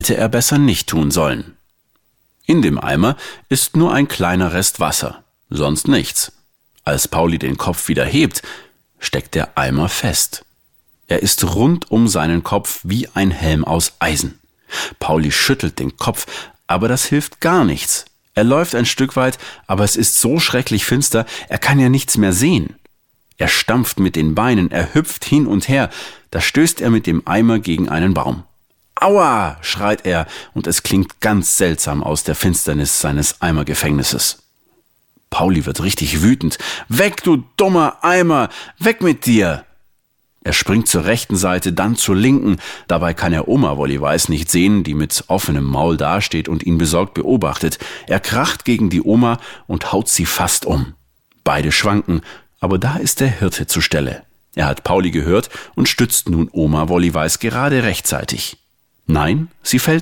Hätte er besser nicht tun sollen. In dem Eimer ist nur ein kleiner Rest Wasser, sonst nichts. Als Pauli den Kopf wieder hebt, steckt der Eimer fest. Er ist rund um seinen Kopf wie ein Helm aus Eisen. Pauli schüttelt den Kopf, aber das hilft gar nichts. Er läuft ein Stück weit, aber es ist so schrecklich finster, er kann ja nichts mehr sehen. Er stampft mit den Beinen, er hüpft hin und her, da stößt er mit dem Eimer gegen einen Baum. »Aua«, schreit er, und es klingt ganz seltsam aus der Finsternis seines Eimergefängnisses. Pauli wird richtig wütend. »Weg, du dummer Eimer! Weg mit dir!« Er springt zur rechten Seite, dann zur linken. Dabei kann er Oma Wollyweiß nicht sehen, die mit offenem Maul dasteht und ihn besorgt beobachtet. Er kracht gegen die Oma und haut sie fast um. Beide schwanken, aber da ist der Hirte zur Stelle. Er hat Pauli gehört und stützt nun Oma Wollyweiß gerade rechtzeitig. Nein, sie fällt